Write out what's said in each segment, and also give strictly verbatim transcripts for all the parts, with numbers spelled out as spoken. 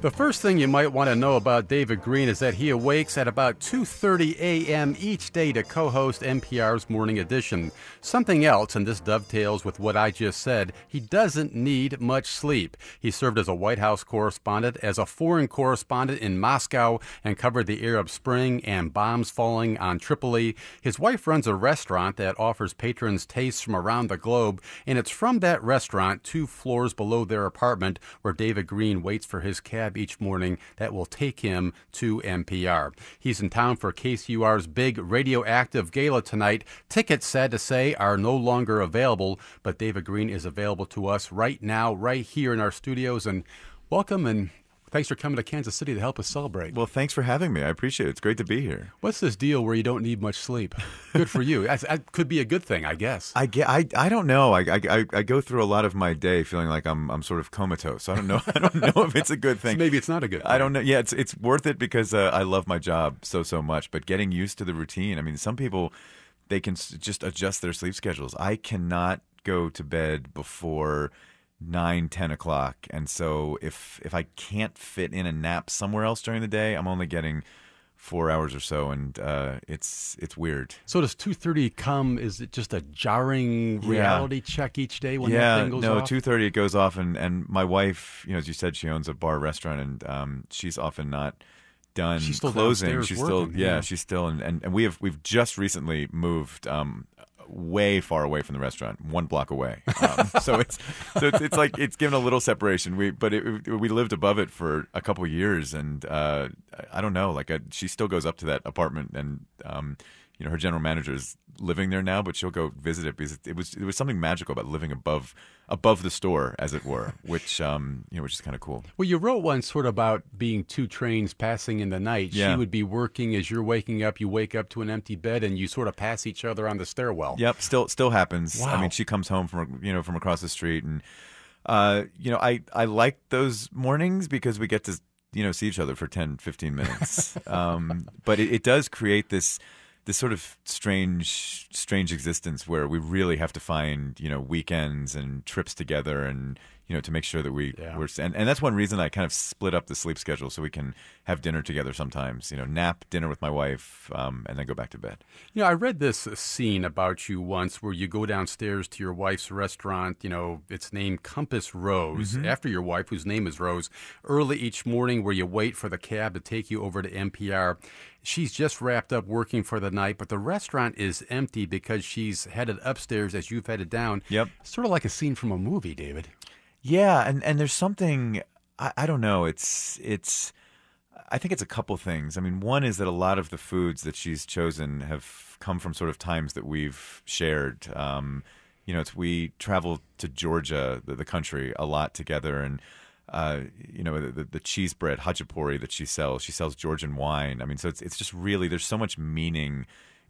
The first thing you might want to know about David Green is that he awakes at about two thirty a.m. each day to co-host N P R's Morning Edition. Something else, and this dovetails with what I just said, he doesn't need much sleep. He served as a White House correspondent, as a foreign correspondent in Moscow, and covered the Arab Spring and bombs falling on Tripoli. His wife runs a restaurant that offers patrons tastes from around the globe, and it's from that restaurant, two floors below their apartment, where David Green waits for his cab each morning that will take him to N P R. He's in town for K C U R's big radioactive gala tonight. Tickets, sad to say, are no longer available, but David Green is available to us right now, right here in our studios. And welcome, and thanks for coming to Kansas City to help us celebrate. Well, thanks for having me. I appreciate it. It's great to be here. What's this deal where you don't need much sleep? Good for you. That could be a good thing, I guess. I, get, I, I don't know. I, I I go through a lot of my day feeling like I'm I'm sort of comatose. I don't know. I don't know if it's a good thing. So maybe it's not a good thing. I don't know. Yeah, it's it's worth it because uh, I love my job so so much. But getting used to the routine. I mean, some people, they can just adjust their sleep schedules. I cannot go to bed before nine, ten o'clock. And so if if I can't fit in a nap somewhere else during the day, I'm only getting four hours or so, and uh, it's it's weird. So does two thirty come, is it just a jarring reality yeah. check each day when yeah, that thing goes no, off? no, two thirty it goes off, and, and my wife, you know, as you said, she owns a bar restaurant, and um, she's often not done she's still closing. She's working, still, yeah, yeah, she's still, and, and, and we have, we've just recently moved um, way far away from the restaurant, one block away. Um, so it's so it's, it's like it's given a little separation. We but it, we lived above it for a couple of years, and uh, I don't know. Like a, she still goes up to that apartment, and um, you know, her general manager is living there now, but she'll go visit it because it was it was something magical about living above above the store, as it were, which um, you know, which is kind of cool. Well, you wrote one sort of about being two trains passing in the night. Yeah. She would be working as you're waking up. You wake up to an empty bed, and you sort of pass each other on the stairwell. Yep, still still happens. Wow. I mean, she comes home from you know from across the street, and uh, you know, I I like those mornings because we get to you know see each other for ten, fifteen minutes. um, but it, it does create this. this sort of strange, strange existence where we really have to find, you know, weekends and trips together, and you know, to make sure that we yeah. we're and, and that's one reason I kind of split up the sleep schedule so we can have dinner together sometimes. You know, nap, dinner with my wife, um, and then go back to bed. You know, I read this scene about you once where you go downstairs to your wife's restaurant. You know, it's named Compass Rose, Mm-hmm. after your wife, whose name is Rose. Early each morning, where you wait for the cab to take you over to N P R. She's just wrapped up working for the night, but the restaurant is empty because she's headed upstairs as you've headed down. Yep. Sort of like a scene from a movie, David. Yeah, and, and there's something I, I don't know. It's it's I think it's a couple things. I mean, one is that a lot of the foods that she's chosen have come from sort of times that we've shared. Um, you know, it's we travel to Georgia, the, the country, a lot together, and uh, you know, the, the cheese bread, hachapuri that she sells. She sells Georgian wine. I mean, so it's it's just really there's so much meaning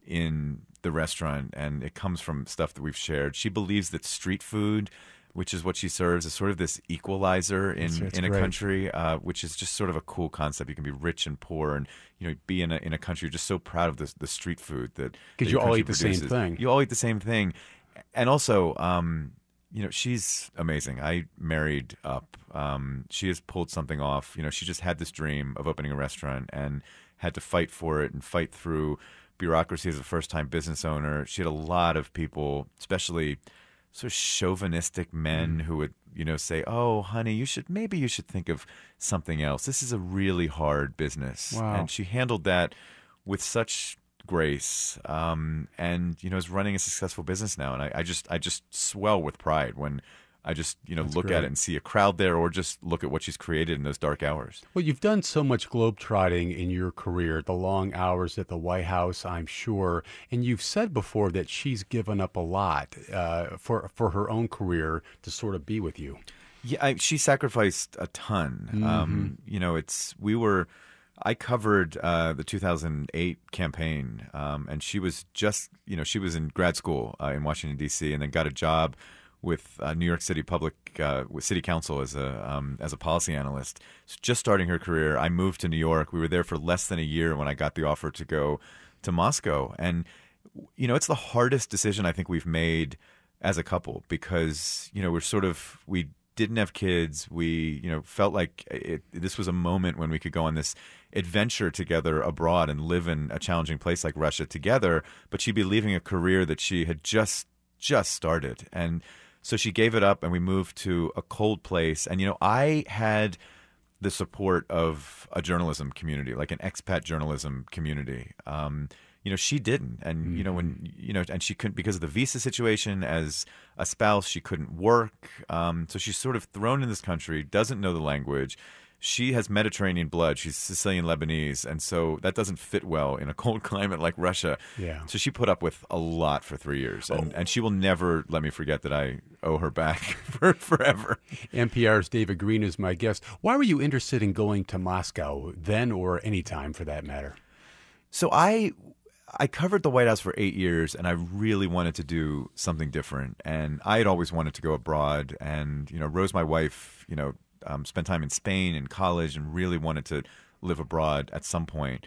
in the restaurant, and it comes from stuff that we've shared. She believes that street food, which is what she serves, is sort of this equalizer in, That's, that's in a great. country, uh, which is just sort of a cool concept. You can be rich and poor, and you know, be in a in a country you're just so proud of the the street food that Because that you your all country eat the same produces. thing. You all eat the same thing, and also, um, you know, she's amazing. I married up. Um, she has pulled something off. You know, she just had this dream of opening a restaurant and had to fight for it and fight through bureaucracy as a first-time business owner. She had a lot of people, especially sort of chauvinistic men, mm. who would, you know, say, "Oh, honey, you should maybe you should think of something else. This is a really hard business." Wow. And she handled that with such grace, um, and you know, is running a successful business now. And I, I just, I just swell with pride when I just, you know, That's look great. at it and see a crowd there, or just look at what she's created in those dark hours. Well, you've done so much globetrotting in your career, the long hours at the White House, I'm sure, and you've said before that she's given up a lot uh, for for her own career to sort of be with you. Yeah, I, she sacrificed a ton. Mm-hmm. Um, you know, it's we were. I covered uh, the two thousand eight campaign, um, and she was just, you know, she was in grad school uh, in Washington D C, and then got a job with uh, New York City Public, uh, with City Council as a um, as a policy analyst. So just starting her career, I moved to New York. We were there for less than a year when I got the offer to go to Moscow, and you know, it's the hardest decision I think we've made as a couple, because you know, we're sort of we didn't have kids. We, you know, felt like it, this was a moment when we could go on this adventure together abroad and live in a challenging place like Russia together. But she'd be leaving a career that she had just just started, and so she gave it up, and we moved to a cold place. And you know, I had the support of a journalism community, like an expat journalism community. Um, you know, she didn't. And, mm-hmm. you know, when, you know, and she couldn't, because of the visa situation as a spouse, she couldn't work. Um, so she's sort of thrown in this country, doesn't know the language. She has Mediterranean blood. She's Sicilian Lebanese. And so that doesn't fit well in a cold climate like Russia. Yeah. So she put up with a lot for three years. And, oh. and she will never let me forget that I owe her back for forever. N P R's David Greene is my guest. Why were you interested in going to Moscow then, or any time for that matter? So I I covered the White House for eight years, and I really wanted to do something different. And I had always wanted to go abroad. And, you know, Rose, my wife, you know, Um, spent time in Spain in college and really wanted to live abroad at some point.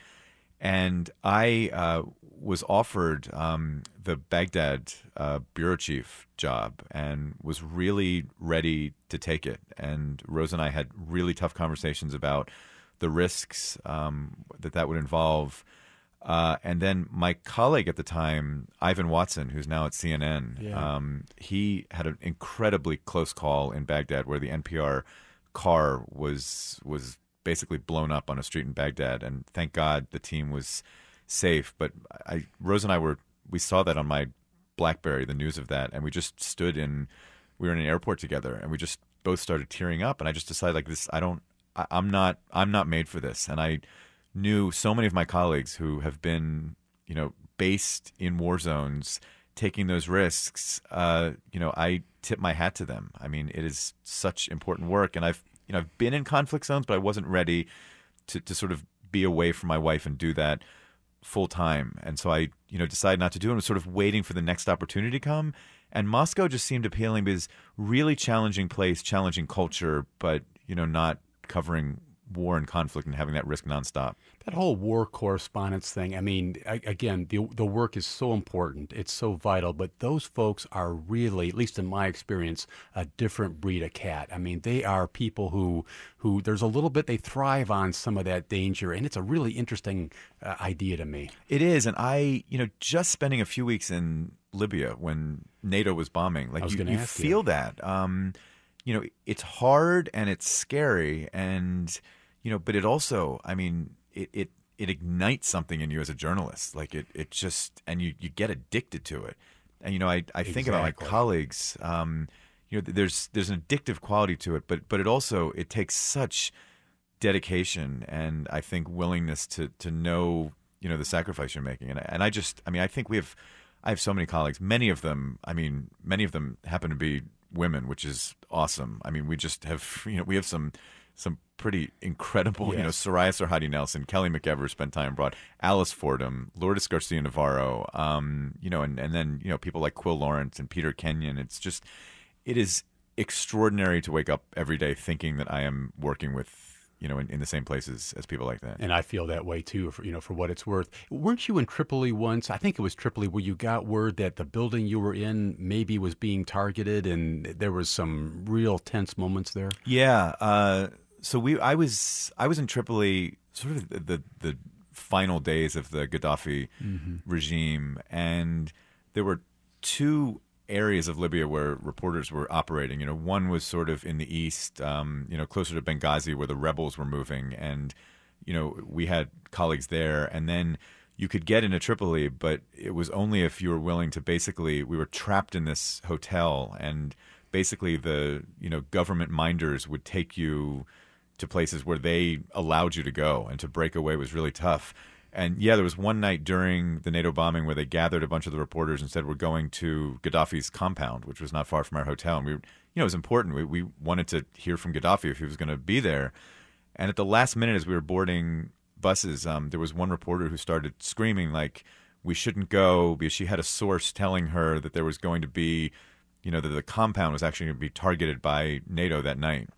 And I uh, was offered um, the Baghdad uh, bureau chief job and was really ready to take it. And Rose and I had really tough conversations about the risks um, that that would involve. Uh, and then my colleague at the time, Ivan Watson, who's now at C N N, yeah. um, he had an incredibly close call in Baghdad where the N P R car was was basically blown up on a street in Baghdad, and thank God the team was safe. But I, Rose and I were we saw that on my BlackBerry, the news of that, and we just stood in. We were in an airport together, and we just both started tearing up. And I just decided, like, this, I don't, I, I'm not, I'm not made for this. And I knew so many of my colleagues who have been, you know, based in war zones, taking those risks. Uh, you know, I tip my hat to them. I mean, it is such important work, and I've, you know, I've been in conflict zones, but I wasn't ready to, to sort of be away from my wife and do that full time. And so I, you know, decided not to do it. I was sort of waiting for the next opportunity to come. And Moscow just seemed appealing because really challenging place, challenging culture, but, you know, not covering war and conflict and having that risk nonstop. That whole war correspondence thing, I mean, I, again, the the work is so important. It's so vital. But those folks are really, at least in my experience, a different breed of cat. I mean, they are people who, who there's a little bit, they thrive on some of that danger. And it's a really interesting uh, idea to me. It is. And I, you know, just spending a few weeks in Libya when NATO was bombing, like you, you feel you. that. Um, you know, it's hard and it's scary, and you know, but it also, I mean, it, it, it ignites something in you as a journalist. Like it, it just, and you, you get addicted to it. And, you know, I, I think exactly. about my colleagues, um, you know, there's, there's an addictive quality to it, but, but it also, it takes such dedication and I think willingness to, to know, you know, the sacrifice you're making. And, and I just, I mean, I think we have, I have so many colleagues, many of them, I mean, many of them happen to be women, which is awesome. I mean, we just have, you know, we have some, some pretty incredible, yes. you know, Soraya Sarhadi Nelson, Kelly McEver spent time abroad, Alice Fordham, Lourdes Garcia Navarro, um, you know, and, and then, you know, people like Quill Lawrence and Peter Kenyon. It's just, it is extraordinary to wake up every day thinking that I am working with, you know, in, in the same places as people like that. And I feel that way too, for, you know, for what it's worth. Weren't you in Tripoli once? I think it was Tripoli where you got word that the building you were in maybe was being targeted, and there was some real tense moments there. Yeah. Uh, so we, I was, I was in Tripoli, sort of the the, the final days of the Gaddafi mm-hmm. regime, and there were two areas of Libya where reporters were operating. You know, one was sort of in the east, um, you know, closer to Benghazi where the rebels were moving. And, you know, we had colleagues there. And then you could get into Tripoli, but it was only if you were willing to basically, we were trapped in this hotel, and basically the, you know, government minders would take you to places where they allowed you to go, and to break away was really tough. And yeah, there was one night during the NATO bombing where they gathered a bunch of the reporters and said, we're going to Gaddafi's compound, which was not far from our hotel. And we, you know, it was important. We, we wanted to hear from Gaddafi if he was going to be there. And at the last minute, as we were boarding buses, um, there was one reporter who started screaming, like, we shouldn't go, because she had a source telling her that there was going to be, you know, that the compound was actually going to be targeted by NATO that night.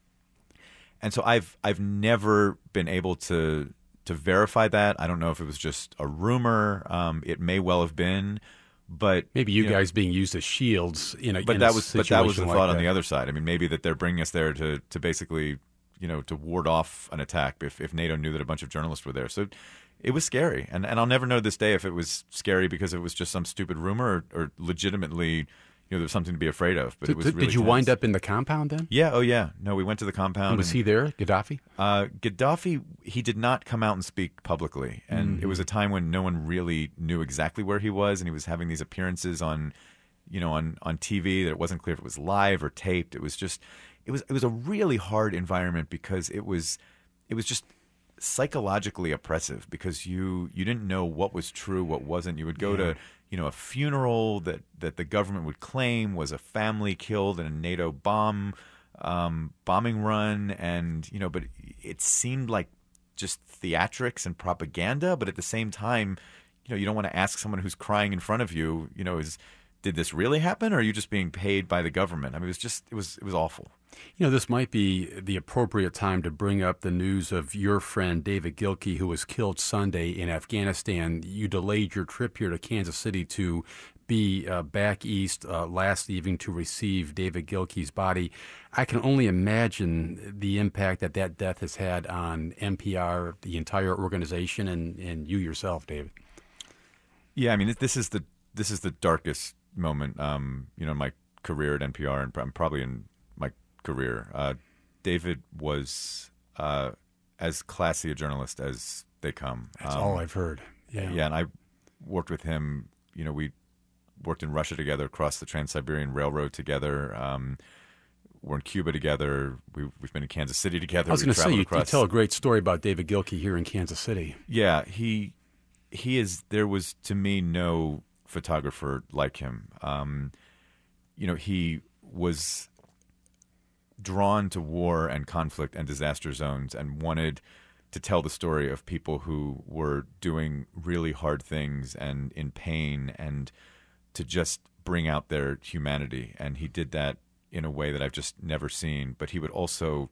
And so I've, I've never been able to, to verify that. I don't know if it was just a rumor. Um, it may well have been, But maybe you, you know, guys being used as shields in a but in that a was but that was the situation thought like on the that. other side. I mean, maybe that they're bringing us there to to basically, you know, to ward off an attack if if NATO knew that a bunch of journalists were there. So it was scary, and and I'll never know to this day if it was scary because it was just some stupid rumor or, or legitimately, you know, there's something to be afraid of. But Did, it was did really you tense. wind up in the compound then? Yeah. Oh, yeah. No, we went to the compound. And was and, he there, Gaddafi? Uh, Gaddafi, he did not come out and speak publicly, and Mm-hmm. it was a time when no one really knew exactly where he was, and he was having these appearances on, you know, on, on T V that it wasn't clear if it was live or taped. It was just, it was it was a really hard environment because it was, it was just psychologically oppressive because you you didn't know what was true, what wasn't. You would go Yeah. to, you know, a funeral that, that the government would claim was a family killed in a NATO bomb um, bombing run, and you know, but it seemed like just theatrics and propaganda. But at the same time, you know, you don't want to ask someone who's crying in front of you, you know, is did this really happen, or are you just being paid by the government? I mean, it was just it was it was awful. You know, this might be the appropriate time to bring up the news of your friend David Gilkey, who was killed Sunday in Afghanistan. You delayed your trip here to Kansas City to be uh, back east uh, last evening to receive David Gilkey's body. I can only imagine the impact that that death has had on N P R, the entire organization, and, and you yourself, David. Yeah, I mean, this is the this is the darkest moment, um, you know, in my career at N P R, and I'm probably in my career. Uh, David was uh, as classy a journalist as they come. That's um, all I've heard. Yeah. Yeah, and I worked with him. You know, we worked in Russia together, crossed the Trans-Siberian Railroad together. Um, we're in Cuba together. We, we've been in Kansas City together. I was We've going to say, traveled you, you across- tell a great story about David Gilkey here in Kansas City. Yeah, he he is. There was to me no photographer like him. Um, you know, he was drawn to war and conflict and disaster zones and wanted to tell the story of people who were doing really hard things and in pain, and to just bring out their humanity. And he did that in a way that I've just never seen. But he would also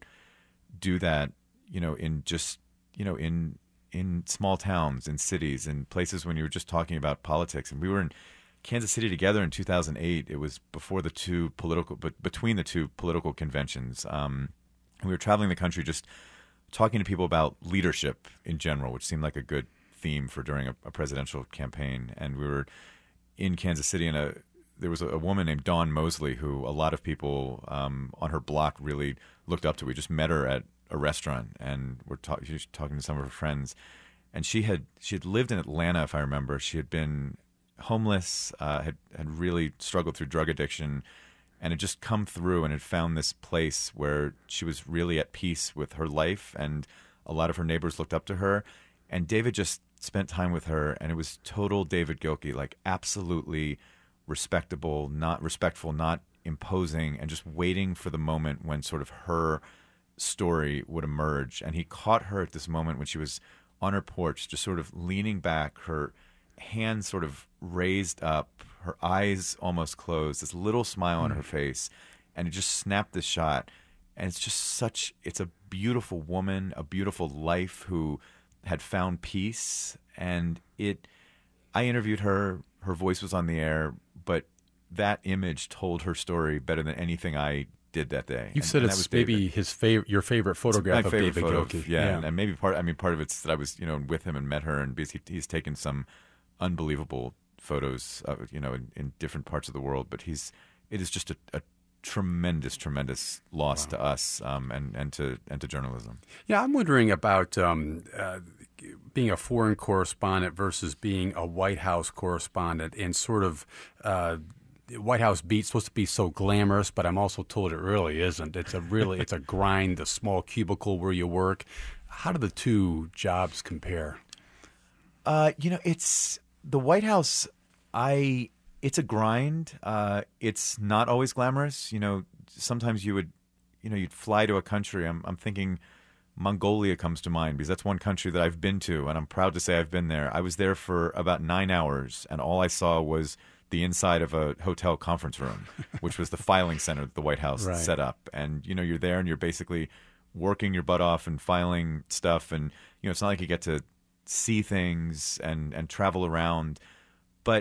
do that, you know, in just, you know, in in small towns, in cities, in places when you were just talking about politics. And we were in Kansas City together in two thousand eight. It was before the two political, but between the two political conventions. Um, and we were traveling the country just talking to people about leadership in general, which seemed like a good theme for during a, a presidential campaign. And we were in Kansas City, and a there was a, a woman named Dawn Mosley who a lot of people um, on her block really looked up to. We just met her at a restaurant, and we're talk- she was talking to some of her friends. And she had she had lived in Atlanta, if I remember. She had been homeless, uh, had had really struggled through drug addiction, and had just come through and had found this place where she was really at peace with her life, and a lot of her neighbors looked up to her. And David just spent time with her, and it was total David Gilkey, like absolutely respectable, not respectful, not imposing, and just waiting for the moment when sort of her story would emerge. And he caught her at this moment when she was on her porch, just sort of leaning back, her hands sort of raised up, her eyes almost closed, this little smile on her face, and it just snapped this shot. And it's just such, it's a beautiful woman, a beautiful life who had found peace. And it, I interviewed her, her voice was on the air, but that image told her story better than anything I did that day. You And- said and that it's was maybe David. his favorite, your favorite photograph My of favorite David photo Gilkey. of- yeah, And, and maybe part. I mean, part of it's that I was, you know, with him and met her, and because he, he's taken some unbelievable photos, of, you know, in, in different parts of the world. But he's, it is just a, a tremendous, tremendous loss to us, um, and and to and to journalism. Yeah, I'm wondering about um, uh, being a foreign correspondent versus being a White House correspondent, and sort of uh, White House beat's supposed to be so glamorous, but I'm also told it really isn't. It's a really it's a grind, the small cubicle where you work. How do the two jobs compare? Uh, you know, it's the White House. I it's a grind. Uh, it's not always glamorous. You know, sometimes you would, you know, you'd fly to a country. I'm I'm thinking Mongolia comes to mind because that's one country that I've been to, and I'm proud to say I've been there. I was there for about nine hours, and all I saw was the inside of a hotel conference room, which was the filing center that the White House Right. set up. And you know, you're there, and you're basically working your butt off and filing stuff, and you know, it's not like you get to see things and and travel around, but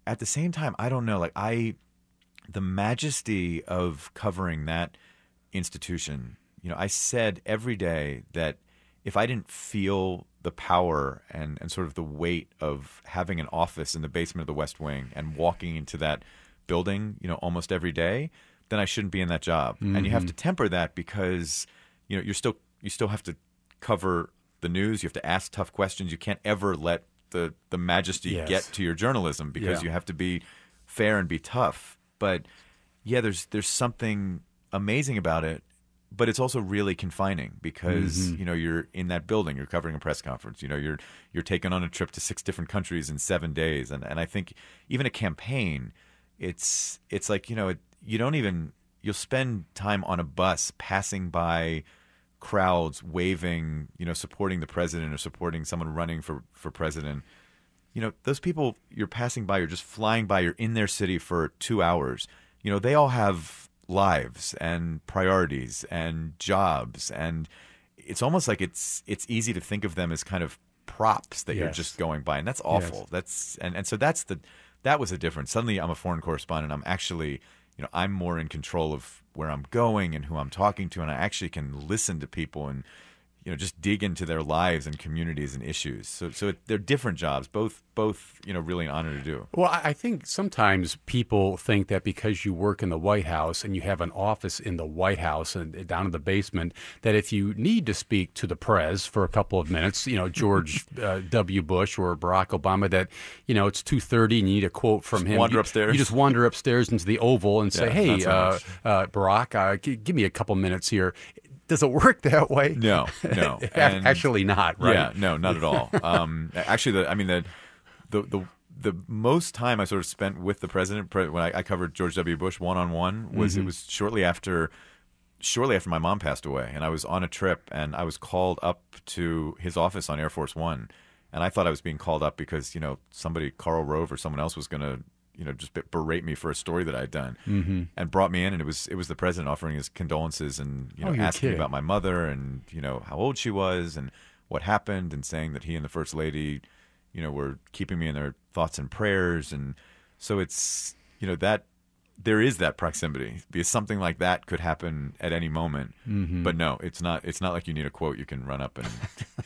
at the same time, I don't know. Like I, the majesty of covering that institution. You know, I said every day that if I didn't feel the power and, and sort of the weight of having an office in the basement of the West Wing and walking into that building, you know, almost every day, then I shouldn't be in that job. Mm-hmm. And you have to temper that because, you know, you're still you still have to cover the news. You have to ask tough questions. You can't ever let the the majesty yes. get to your journalism because yeah. you have to be fair and be tough. But yeah, there's there's something amazing about it. But it's also really confining because mm-hmm. you know you're in that building, you're covering a press conference, you know you're you're taken on a trip to six different countries in seven days, and and I think even a campaign, it's it's like you know it, you don't even you'll spend time on a bus passing by crowds waving, you know, supporting the president or supporting someone running for for president. You know, those people you're passing by, you're just flying by, you're in their city for two hours. You know, they all have lives and priorities and jobs, and it's almost like it's it's easy to think of them as kind of props that yes. you're just going by, and that's awful. Yes. That's and, and so that's the that was a difference. Suddenly I'm a foreign correspondent. I'm actually, you know, I'm more in control of where I'm going and who I'm talking to, and I actually can listen to people and, you know, just dig into their lives and communities and issues. So, so it, they're different jobs, both, both, you know, really an honor to do. Well, I think sometimes people think that because you work in the White House and you have an office in the White House and down in the basement, that if you need to speak to the prez for a couple of minutes, you know, George uh, W. Bush or Barack Obama, that, you know, it's two thirty and you need a quote from just him. Wander you, upstairs. You just wander upstairs into the Oval and say, yeah, hey, so uh, uh, Barack, uh, g- give me a couple minutes here. Does it work that way? No, no. And actually not, right? Yeah, no, not at all. Um, actually, the, I mean, the, the the the most time I sort of spent with the president when I, I covered George W. Bush one-on-one was mm-hmm. it was shortly after shortly after my mom passed away, and I was on a trip, and I was called up to his office on Air Force One, and I thought I was being called up because, you know, somebody, Karl Rove or someone else was going to, you know, just berate me for a story that I had done, mm-hmm. and brought me in, and it was it was the president offering his condolences and, you know, oh, asking kidding. about my mother and, you know, how old she was and what happened, and saying that he and the First Lady, you know, were keeping me in their thoughts and prayers. And so it's, you know, that there is that proximity because something like that could happen at any moment. Mm-hmm. But no, it's not. It's not like you need a quote you can run up and.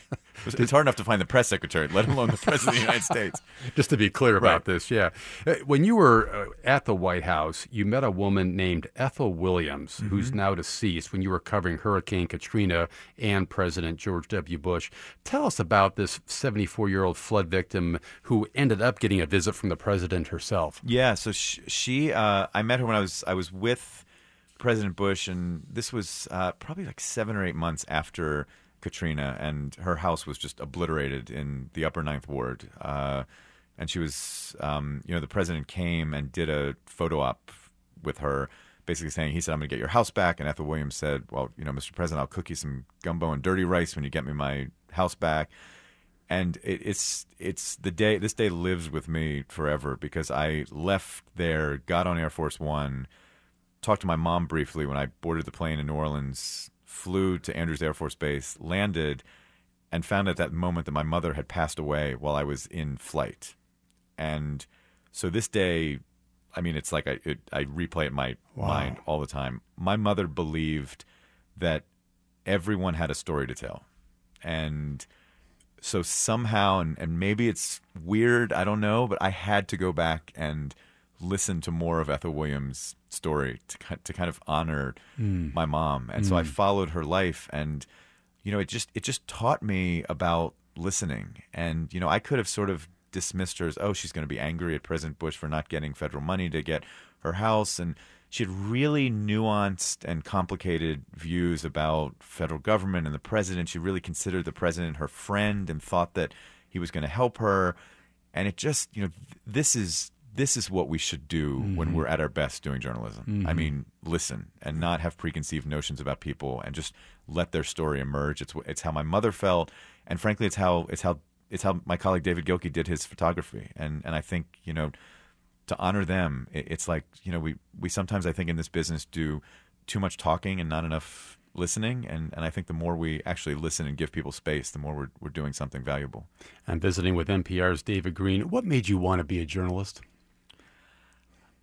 It's hard enough to find the press secretary, let alone the president of the United States. Just to be clear about right. this, yeah. When you were uh, at the White House, you met a woman named Ethel Williams, mm-hmm. who's now deceased, when you were covering Hurricane Katrina and President George W. Bush. Tell us about this seventy-four-year-old flood victim who ended up getting a visit from the president herself. Yeah, so she, she uh, I met her when I was I was with President Bush, and this was uh, probably like seven or eight months after Katrina, and her house was just obliterated in the Upper Ninth Ward. Uh, and she was, um, you know, the president came and did a photo op with her, basically saying, he said, I'm going to get your house back. And Ethel Williams said, well, you know, Mister President, I'll cook you some gumbo and dirty rice when you get me my house back. And it, it's it's the day, this day lives with me forever because I left there, got on Air Force One, talked to my mom briefly when I boarded the plane in New Orleans, flew to Andrews Air Force Base, landed, and found at that moment that my mother had passed away while I was in flight. And so this day, I mean, it's like I it, I replay it in my wow. mind all the time. My mother believed that everyone had a story to tell. And so somehow, and, and maybe it's weird, I don't know, but I had to go back and listen to more of Ethel Williams' story to to kind of honor mm. my mom. And mm. so I followed her life, and you know, it just it just taught me about listening. And you know, I could have sort of dismissed her as, oh, she's going to be angry at President Bush for not getting federal money to get her house, and she had really nuanced and complicated views about federal government and the president. She really considered the president her friend and thought that he was going to help her. And it just, you know, this is This is what we should do mm-hmm. when we're at our best doing journalism. Mm-hmm. I mean, listen and not have preconceived notions about people and just let their story emerge. It's it's how my mother felt, and frankly, it's how it's how it's how my colleague David Gilkey did his photography. And and I think, you know, to honor them, it, it's like, you know, we we sometimes, I think, in this business do too much talking and not enough listening, and, and I think the more we actually listen and give people space, the more we're we're doing something valuable. I'm visiting with N P R's David Greene. What made you want to be a journalist?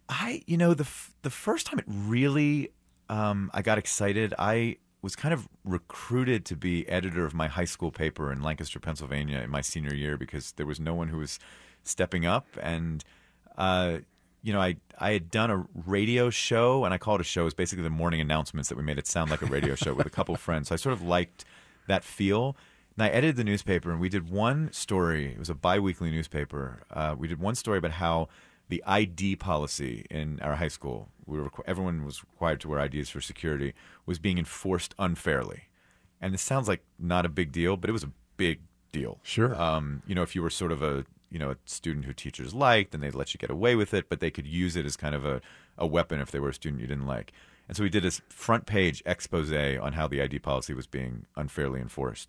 I, you know, the f- the first time it really, um, I got excited. I was kind of recruited to be editor of my high school paper in Lancaster, Pennsylvania, in my senior year because there was no one who was stepping up. And uh, you know, I I had done a radio show, and I call it a show. It was basically the morning announcements that we made it sound like a radio show with a couple of friends. So I sort of liked that feel. And I edited the newspaper, and we did one story. It was a biweekly newspaper. Uh, we did one story about how the I D policy in our high school, we were, everyone was required to wear I Ds for security, was being enforced unfairly. And this sounds like not a big deal, but it was a big deal. Sure. Um, you know, if you were sort of a you know a student who teachers liked, then they'd let you get away with it, but they could use it as kind of a, a weapon if they were a student you didn't like. And so we did this front page expose on how the I D policy was being unfairly enforced.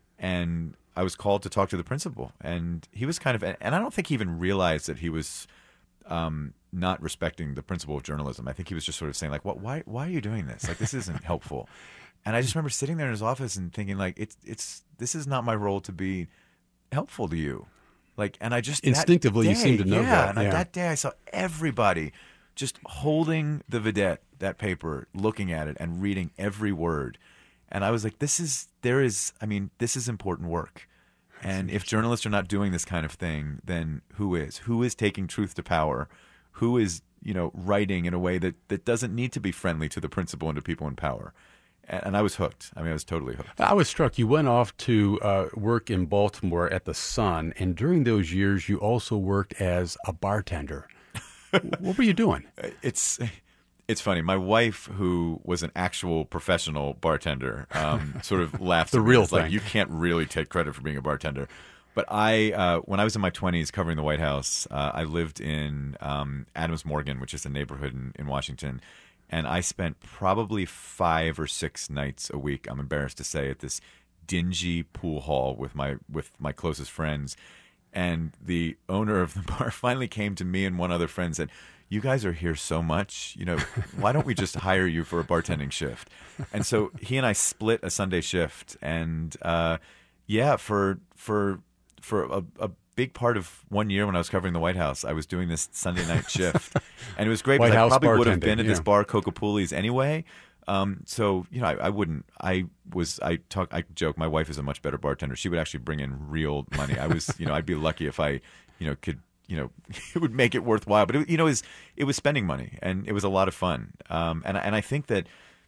And I was called to talk to the principal, and he was kind of, and I don't think he even realized that he was um, not respecting the principle of journalism. I think he was just sort of saying like, "What? Why? Why are you doing this? Like, this isn't helpful." And I just remember sitting there in his office and thinking like, "It's, it's, this is not my role to be helpful to you." Like, and I just instinctively day, you seem to know yeah, that. And yeah. I, that day I saw everybody just holding the Vedette, that paper, looking at it and reading every word. And I was like, this is, there is, I mean, this is important work. And if journalists are not doing this kind of thing, then who is? Who is taking truth to power? Who is, you know, writing in a way that, that doesn't need to be friendly to the principal and to people in power? And, and I was hooked. I mean, I was totally hooked. I was struck. You went off to uh, work in Baltimore at the Sun, and during those years, you also worked as a bartender. What were you doing? It's... It's funny. My wife, who was an actual professional bartender, um, sort of laughs. The at me. real It's thing. Like, you can't really take credit for being a bartender. But I, uh, when I was in my twenties covering the White House, uh, I lived in um, Adams Morgan, which is a neighborhood in, in Washington, and I spent probably five or six nights a week, I'm embarrassed to say, at this dingy pool hall with my with my closest friends. And the owner of the bar finally came to me and one other friend and said, "You guys are here so much, you know, why don't we just hire you for a bartending shift?" And so he and I split a Sunday shift. And uh, yeah, for for for a, a big part of one year when I was covering the White House, I was doing this Sunday night shift. And it was great White because I House probably would have bartending, been at this yeah. bar, Coca-Puli's, anyway. Um, so, you know, I, I wouldn't, I was, I talk, I joke, my wife is a much better bartender. She would actually bring in real money. I was, you know, I'd be lucky if I, you know, could, you know, it would make it worthwhile. But, it, you know, it was, it was spending money, and it was a lot of fun. Um, and, and I think that,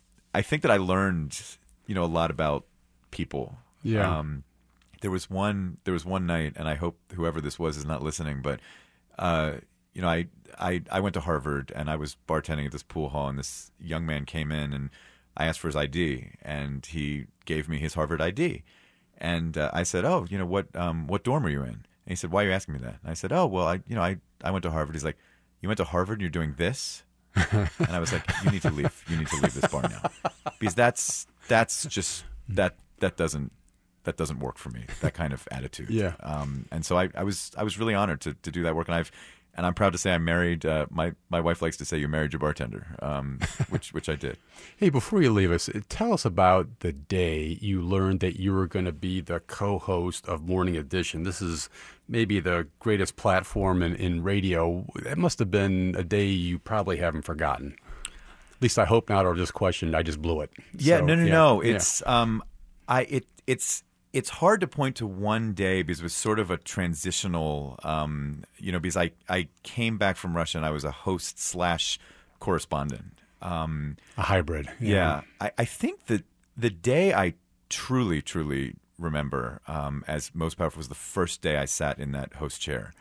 I think that I learned, you know, a lot about people. Yeah. Um, there was one, there was one night, and I hope whoever this was is not listening, but, uh, you know, I, I, I went to Harvard, and I was bartending at this pool hall, and this young man came in, and I asked for his I D, and he gave me his Harvard I D. And uh, I said, "Oh, you know, what um, what dorm are you in?" And he said, "Why are you asking me that?" And I said, "Oh, well, I you know, I, I went to Harvard." He's like, "You went to Harvard and you're doing this?" And I was like, "You need to leave. You need to leave this bar now." Because that's that's just that that doesn't that doesn't work for me, that kind of attitude. Yeah. Um, and so I, I was I was really honored to, to do that work, and I've and I'm proud to say I married. Uh, my my wife likes to say you married your bartender, um, which which I did. Hey, before you leave us, tell us about the day you learned that you were going to be the co-host of Morning Edition. This is maybe the greatest platform in, in radio. It must have been a day you probably haven't forgotten. At least I hope not, or just questioned. I just blew it. Yeah, So, no, no, yeah, no. yeah. It's um, I it it's. It's hard to point to one day because it was sort of a transitional, um, you know, because I, I came back from Russia and I was a host slash correspondent. Um, a hybrid. yeah. I, I think that the day I truly, truly remember um, as most powerful was the first day I sat in that host chair.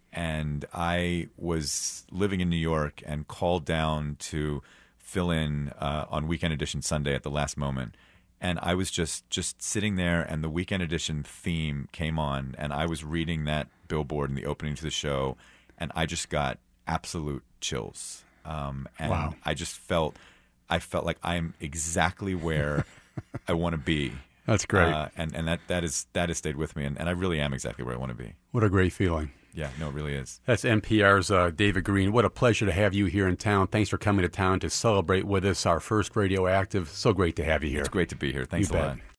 And I was living in New York and called down to fill in uh, on Weekend Edition Sunday at the last moment. And I was just, just sitting there, and the Weekend Edition theme came on, and I was reading that billboard in the opening to the show, and I just got absolute chills. Um, and Wow. I just felt, I felt like I'm exactly where I want to be. That's great. Uh, and and that, that, is, that has stayed with me, and, and I really am exactly where I want to be. What a great feeling. Yeah, no, it really is. That's N P R's uh, David Greene. What a pleasure to have you here in town. Thanks for coming to town to celebrate with us our first Radioactive. So great to have you here. It's great to be here. Thanks You a bet. lot.